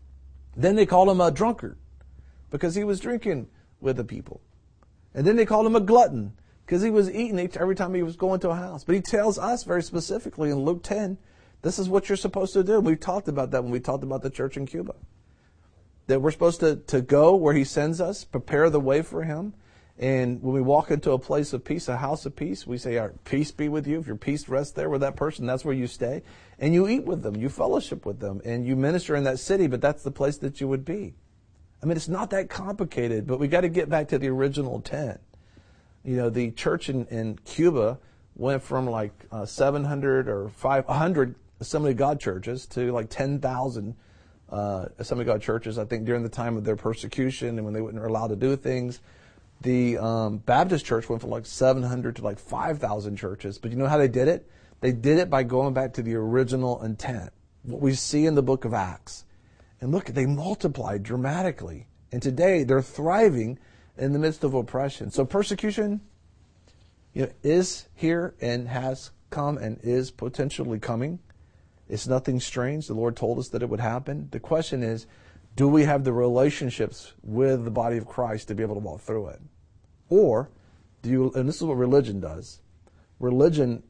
Then they called him a drunkard because he was drinking with the people. And then they called him a glutton because he was eating every time he was going to a house. But he tells us very specifically in Luke ten, this is what you're supposed to do. We talked about that when we talked about the church in Cuba. That we're supposed to, to go where he sends us, prepare the way for him. And when we walk into a place of peace, a house of peace, we say, our peace be with you. If your peace rests there with that person, that's where you stay. And you eat with them, you fellowship with them, and you minister in that city, but that's the place that you would be. I mean, it's not that complicated, but we got to get back to the original intent. You know, the church in, in Cuba went from like uh, seven hundred or five hundred Assembly of God churches to like ten thousand uh, Assembly of God churches, I think, during the time of their persecution and when they weren't allowed to do things. The um, Baptist church went from like seven hundred to like five thousand churches. But you know how they did it? They did it by going back to the original intent, what we see in the book of Acts. And look, they multiplied dramatically. And today they're thriving in the midst of oppression. So persecution, you know, is here and has come and is potentially coming. It's nothing strange. The Lord told us that it would happen. The question is, do we have the relationships with the body of Christ to be able to walk through it? Or do you, and this is what religion does. Religion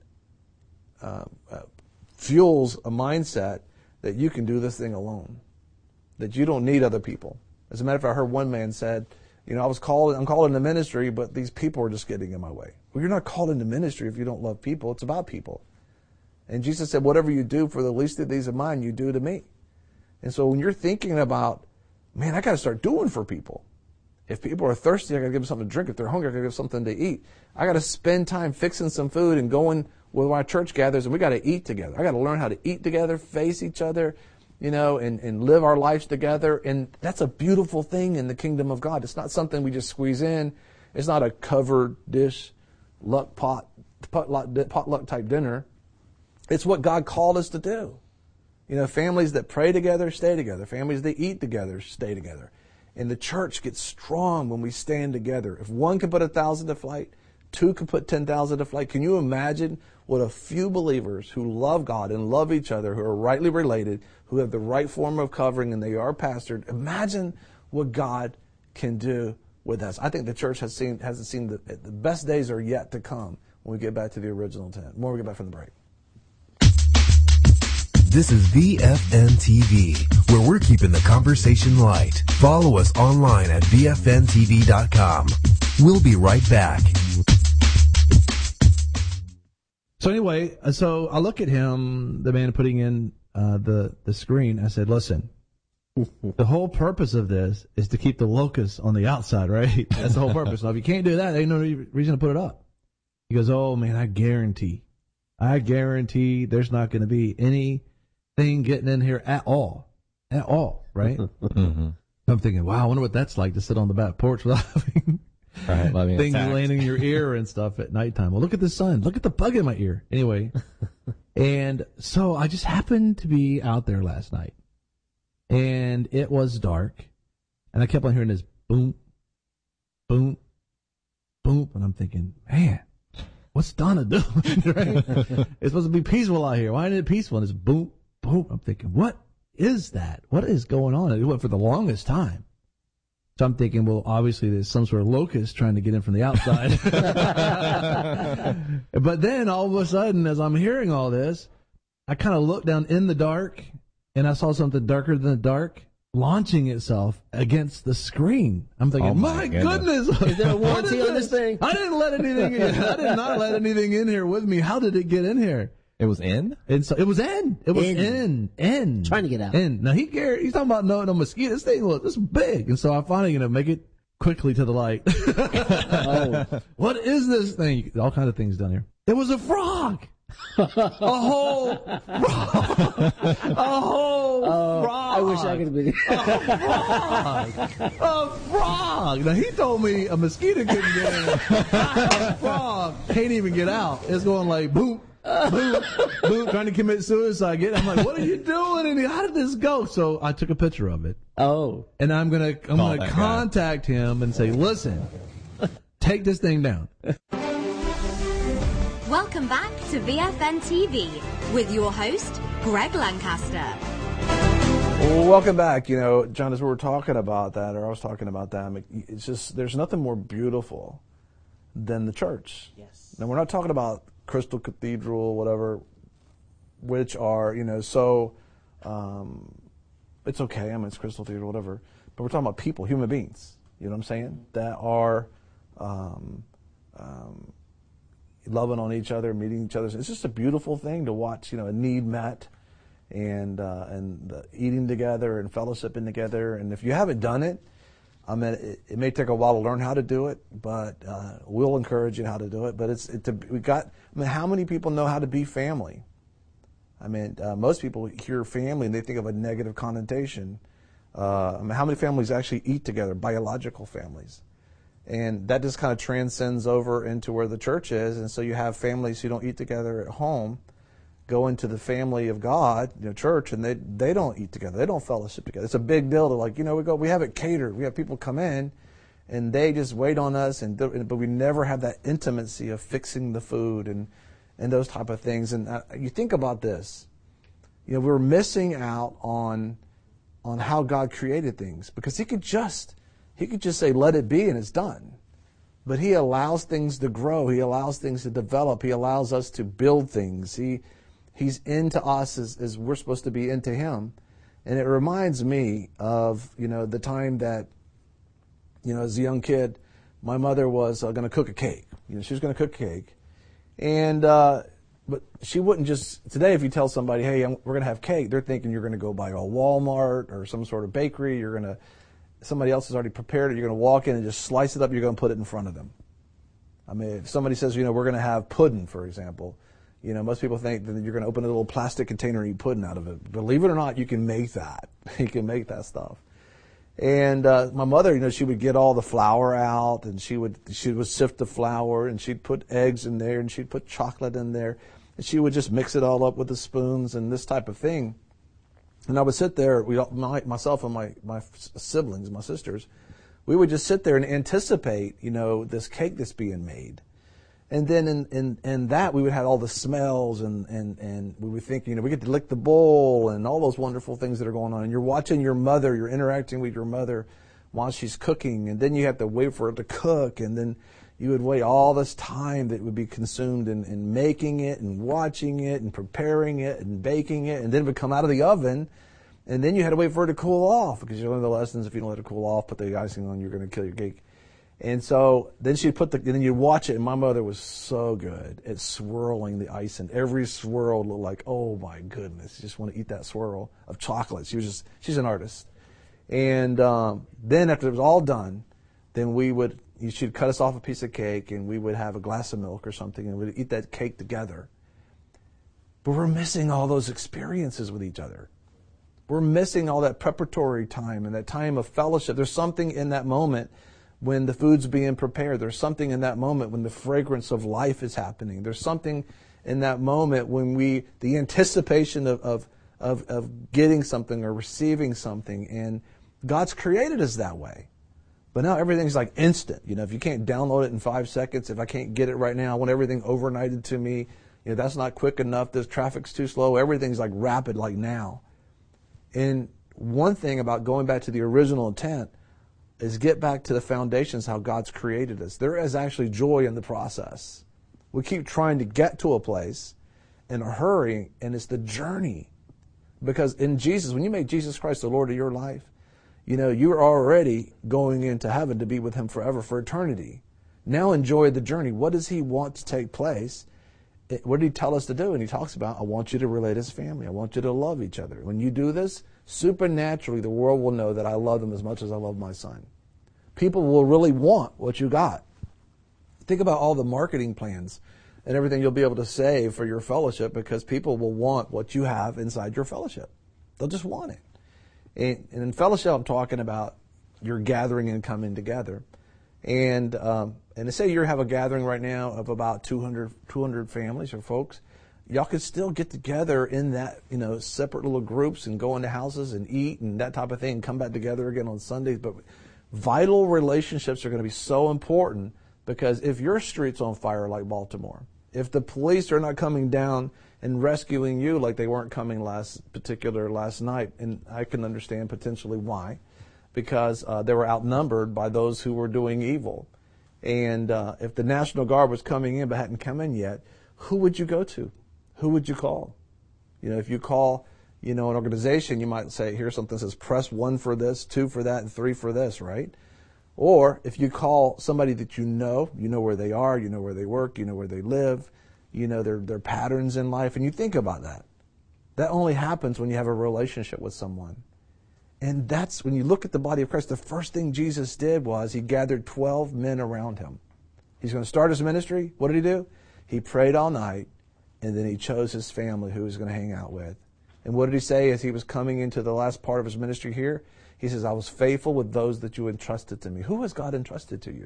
uh, uh, fuels a mindset that you can do this thing alone, that you don't need other people. As a matter of fact, I heard one man said, you know, I was called, I'm called into ministry, but these people are just getting in my way. Well, you're not called into ministry if you don't love people. It's about people. And Jesus said, whatever you do for the least of these of mine, you do to me. And so when you're thinking about, man, I got to start doing for people, If people are thirsty, I got to give them something to drink. If they're hungry, I got to give them something to eat. I got to spend time fixing some food and going where my church gathers, and we got to eat together. I got to learn how to eat together, face each other, you know, and, and live our lives together. And that's a beautiful thing in the kingdom of God. It's not something we just squeeze in. It's not a covered dish, luck pot, potluck, potluck type dinner. It's what God called us to do. You know, families that pray together, stay together. Families that eat together, stay together. And the church gets strong when we stand together. If one can put a thousand to flight, two can put ten thousand to flight. Can you imagine what a few believers who love God and love each other, who are rightly related, who have the right form of covering, and they are pastored? Imagine what God can do with us. I think the church has seen hasn't seen the, the best days are yet to come when we get back to the original intent. More we get back from the break. This is V F N T V, where we're keeping the conversation light. Follow us online at V F N T V dot com. We'll be right back. So anyway, so I look at him, the man putting in uh, the, the screen. I said, listen, the whole purpose of this is to keep the locusts on the outside, right? That's the whole purpose. Now, if you can't do that, there ain't no reason to put it up. He goes, oh, man, I guarantee, I guarantee there's not going to be any thing getting in here at all, at all, right? Mm-hmm. I'm thinking, wow, I wonder what that's like to sit on the back porch without having right, things attacked. Landing in your ear and stuff at nighttime. Well, look at the sun. Look at the bug in my ear. Anyway, and so I just happened to be out there last night, and it was dark, and I kept on hearing this boom, boom, boom, and I'm thinking, man, what's Donna doing? Right? It's supposed to be peaceful out here. Why isn't it peaceful? And it's boom, boom. I'm thinking, what is that? What is going on? And it went for the longest time. So I'm thinking, well, obviously there's some sort of locust trying to get in from the outside. But then all of a sudden, as I'm hearing all this, I kind of looked down in the dark, and I saw something darker than the dark launching itself against the screen. I'm thinking, oh my, my goodness. goodness. Is there a warranty on this thing? I didn't let anything in. I did not let anything in here with me. How did it get in here? It was in? And so it was in. It was in. In. in. Trying to get out. In. Now, he he's talking about no, no mosquito. This thing was this big. And so I finally, you know, make it quickly to the light. Oh. What is this thing? All kinds of things down here. It was a frog. A whole frog. A whole oh, frog. I wish I could have been. A frog. A frog. Now, he told me a mosquito couldn't get in. A frog can't even get out. It's going like boom. Boom, boom, trying to commit suicide. Get, I'm like, what are you doing? And how did this go? So I took a picture of it. Oh, and I'm gonna, I'm Call gonna contact guy. him and say, listen, take this thing down. Welcome back to V F N T V with your host, Greg Lancaster. Well, welcome back. You know, John, as we were talking about that, or I was talking about that, it's just there's nothing more beautiful than the church. Yes. Now we're not talking about Crystal Cathedral, whatever, which are, you know, so um, it's okay. I mean, it's Crystal Cathedral, whatever. But we're talking about people, human beings, you know what I'm saying, that are um, um, loving on each other, meeting each other. It's just a beautiful thing to watch, you know, a need met and, uh, and uh, eating together and fellowshipping together. And if you haven't done it, I mean, it, it may take a while to learn how to do it, but uh, we'll encourage you how to do it. But it's it, we got. I mean, how many people know how to be family? I mean, uh, most people hear family and they think of a negative connotation. Uh, I mean, how many families actually eat together? Biological families, and that just kind of transcends over into where the church is. And so you have families who don't eat together at home, go into the family of God, you know, church, and they they don't eat together. They don't fellowship together. It's a big deal to, like, you know, we go, we have it catered. We have people come in, and they just wait on us, and but we never have that intimacy of fixing the food and and those type of things. And uh, you think about this, you know, we're missing out on on how God created things, because He could just He could just say, let it be, and it's done. But He allows things to grow. He allows things to develop. He allows us to build things. He He's into us as, as we're supposed to be into Him. And it reminds me of, you know, the time that, you know, as a young kid, my mother was uh, going to cook a cake. You know, she was going to cook a cake. And, uh, but she wouldn't just, today if you tell somebody, hey, I'm, we're going to have cake, they're thinking you're going to go by a Walmart or some sort of bakery. You're going to, somebody else has already prepared it. You're going to walk in and just slice it up. You're going to put it in front of them. I mean, if somebody says, you know, we're going to have pudding, for example, you know, most people think that you're going to open a little plastic container and eat pudding out of it. Believe it or not, you can make that. You can make that stuff. And uh, my mother, you know, she would get all the flour out, and she would she would sift the flour, and she'd put eggs in there, and she'd put chocolate in there, and she would just mix it all up with the spoons and this type of thing. And I would sit there, we, my, myself and my, my siblings, my sisters, we would just sit there and anticipate, you know, this cake that's being made. And then in, in, in that, we would have all the smells, and, and, and we would think, you know, we get to lick the bowl and all those wonderful things that are going on. And you're watching your mother, you're interacting with your mother while she's cooking. And then you have to wait for it to cook. And then you would wait all this time that would be consumed in, in making it and watching it and preparing it and baking it. And then it would come out of the oven. And then you had to wait for it to cool off, because you learn the lessons, if you don't let it cool off, put the icing on, you're going to kill your cake. And so then she'd put the, and then you'd watch it, and my mother was so good at swirling the ice, and every swirl looked like, oh my goodness, you just want to eat that swirl of chocolate. She was just, she's an artist. And um, then after it was all done, then we would, she'd cut us off a piece of cake, and we would have a glass of milk or something, and we'd eat that cake together. But we're missing all those experiences with each other. We're missing all that preparatory time and that time of fellowship. There's something in that moment when the food's being prepared. There's something in that moment when the fragrance of life is happening. There's something in that moment when we, the anticipation of, of, of, of getting something or receiving something. And God's created us that way. But now everything's like instant. You know, if you can't download it in five seconds, if I can't get it right now, I want everything overnighted to me. You know, that's not quick enough. The traffic's too slow. Everything's like rapid, like now. And one thing about going back to the original intent is get back to the foundations, how God's created us. There is actually joy in the process. We keep trying to get to a place in a hurry, and it's the journey. Because in Jesus, when you make Jesus Christ the Lord of your life, you know, you're already going into heaven to be with Him forever, for eternity. Now enjoy the journey. What does He want to take place? What did He tell us to do? And He talks about, I want you to relate as family. I want you to love each other. When you do this, supernaturally, the world will know that I love them as much as I love my son. People will really want what you got. Think about all the marketing plans and everything you'll be able to say for your fellowship, because people will want what you have inside your fellowship. They'll just want it. And, and in fellowship, I'm talking about your gathering and coming together. And um, and to say you have a gathering right now of about two hundred, two hundred families or folks, y'all could still get together in that, you know, separate little groups and go into houses and eat and that type of thing, and come back together again on Sundays. But vital relationships are going to be so important, because if your street's on fire like Baltimore, if the police are not coming down and rescuing you like they weren't coming last particular last night, and I can understand potentially why, because uh, they were outnumbered by those who were doing evil. And uh, if the National Guard was coming in but hadn't come in yet, who would you go to? Who would you call? You know, if you call, you know, an organization, you might say, here's something that says press one for this, two for that, and three for this, right? Or if you call somebody that you know, you know where they are, you know where they work, you know where they live, you know their their patterns in life, and you think about that. That only happens when you have a relationship with someone. And that's when you look at the body of Christ, the first thing Jesus did was He gathered twelve men around Him. He's going to start His ministry. What did He do? He prayed all night, and then He chose His family who He was going to hang out with. And what did He say as He was coming into the last part of His ministry here? He says, I was faithful with those that you entrusted to me. Who has God entrusted to you?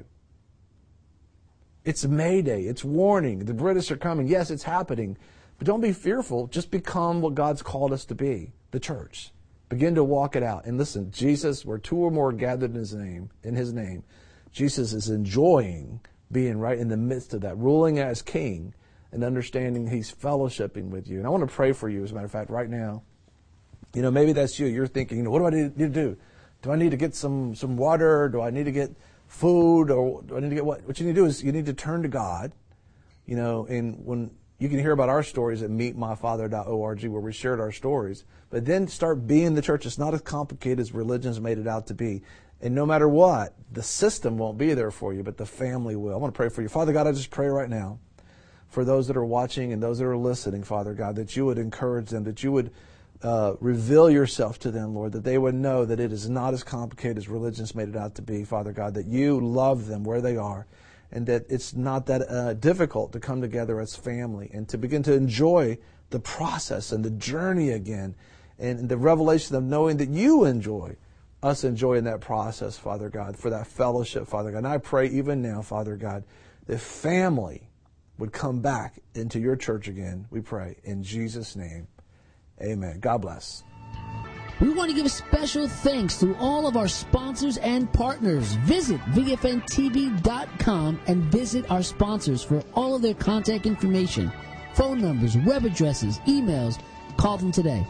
It's Mayday. It's warning. The British are coming. Yes, it's happening. But don't be fearful. Just become what God's called us to be, the church. Begin to walk it out. And listen, Jesus, where two or more gathered in His name, in His name, Jesus is enjoying being right in the midst of that, ruling as King and understanding He's fellowshipping with you. And I want to pray for you, as a matter of fact, right now. You know, maybe that's you. You're thinking, you know, what do I need to do? Do I need to get some, some water? Do I need to get food? Or do I need to get what? What you need to do is you need to turn to God, you know, and when you can hear about our stories at meet my father dot org, where we shared our stories. But then start being the church. It's not as complicated as religion's made it out to be. And no matter what, the system won't be there for you, but the family will. I want to pray for you. Father God, I just pray right now for those that are watching and those that are listening, Father God, that you would encourage them, that you would uh, reveal yourself to them, Lord, that they would know that it is not as complicated as religion's made it out to be, Father God, that you love them where they are, and that it's not that uh, difficult to come together as family and to begin to enjoy the process and the journey again, and the revelation of knowing that you enjoy us enjoying that process, Father God, for that fellowship, Father God. And I pray even now, Father God, that family would come back into your church again, we pray. In Jesus' name, amen. God bless. We want to give special thanks to all of our sponsors and partners. Visit V F N T V dot com and visit our sponsors for all of their contact information, phone numbers, web addresses, emails. Call them today.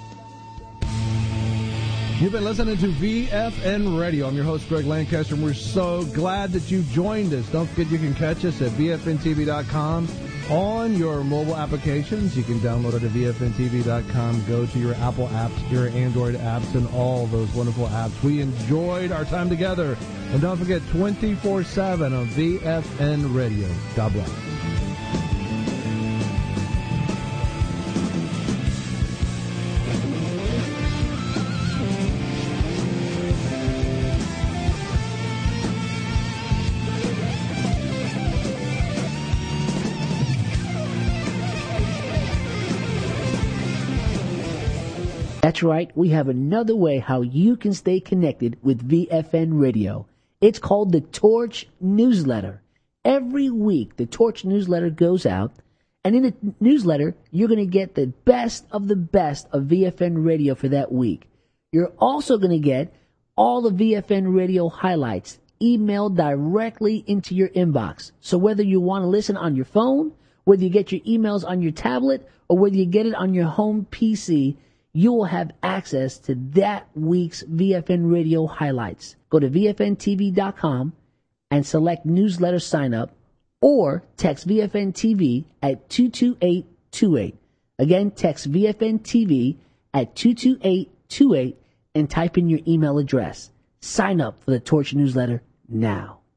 You've been listening to V F N Radio. I'm your host, Greg Lancaster, and we're so glad that you joined us. Don't forget you can catch us at V F N T V dot com on your mobile applications. You can download it at V F N T V dot com. Go to your Apple apps, your Android apps, and all those wonderful apps. We enjoyed our time together. And don't forget, twenty-four seven on V F N Radio. God bless. That's right, we have another way how you can stay connected with V F N Radio. It's called the Torch Newsletter. Every week, the Torch Newsletter goes out, and in the newsletter, you're going to get the best of the best of V F N Radio for that week. You're also going to get all the V F N Radio highlights emailed directly into your inbox. So whether you want to listen on your phone, whether you get your emails on your tablet, or whether you get it on your home P C, you will have access to that week's V F N Radio highlights. Go to V F N T V dot com and select newsletter sign up, or text V F N T V at two two eight two eight. Again, text V F N T V at two two eight two eight and type in your email address. Sign up for the Torch Newsletter now.